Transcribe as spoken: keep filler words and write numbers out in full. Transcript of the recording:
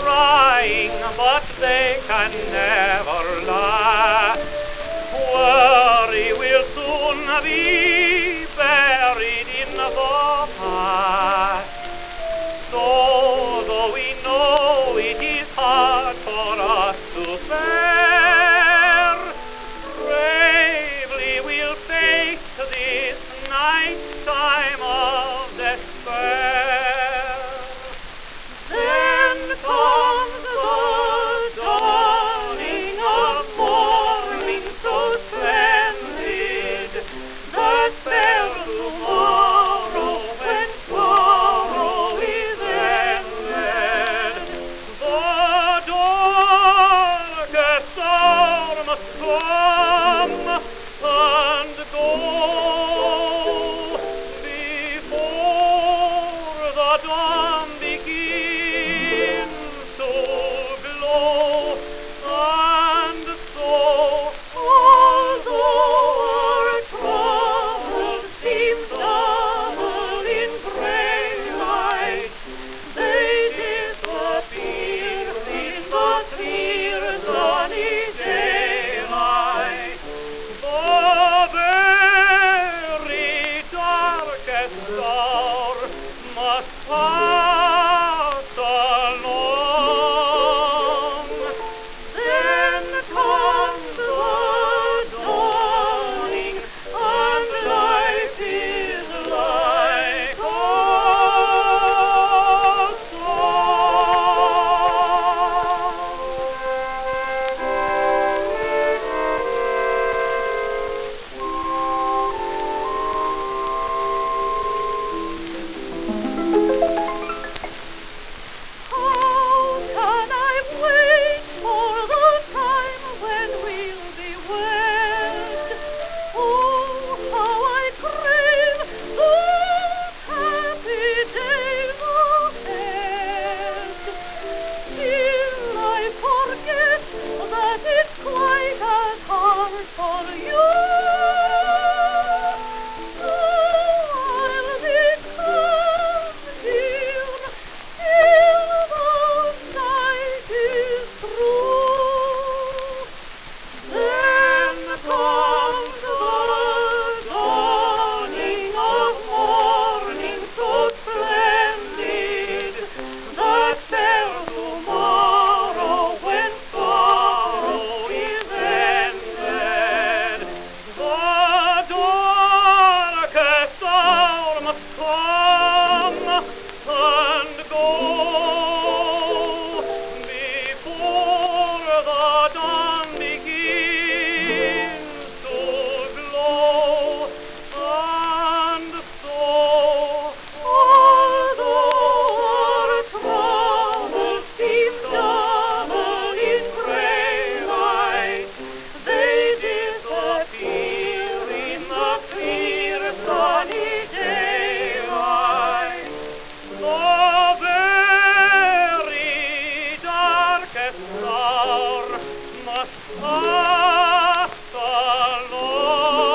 trying, but they can never last. Worry will soon be buried in the past. So though we know it is hard for us to bear, bravely we'll face this night time of despair. Then comes the dawning of morning so splendid, the spell tomorrow when sorrow is ended. The darkest hour must come and go before the dawn begins to glow. And so, although our troubles seem double in gray light, they disappear in the clear sunny daylight. The very darkest hour must pass along. Then comes the dawning, and life is like a song. How can I wait for the time when we'll be wed? Oh, how I crave those happy days ahead. Still I forget that it's quite as hard for you. So I'll be calm here till the night is through. Then comes the dawning of morning so splendid, the spell tomorrow when sorrow is ended. The darkest hour must come and go before the dawn begins to glow. And so, although our troubles seem double in gray light, they disappear in the clear sunny daylight. The very darkest hour must pass along.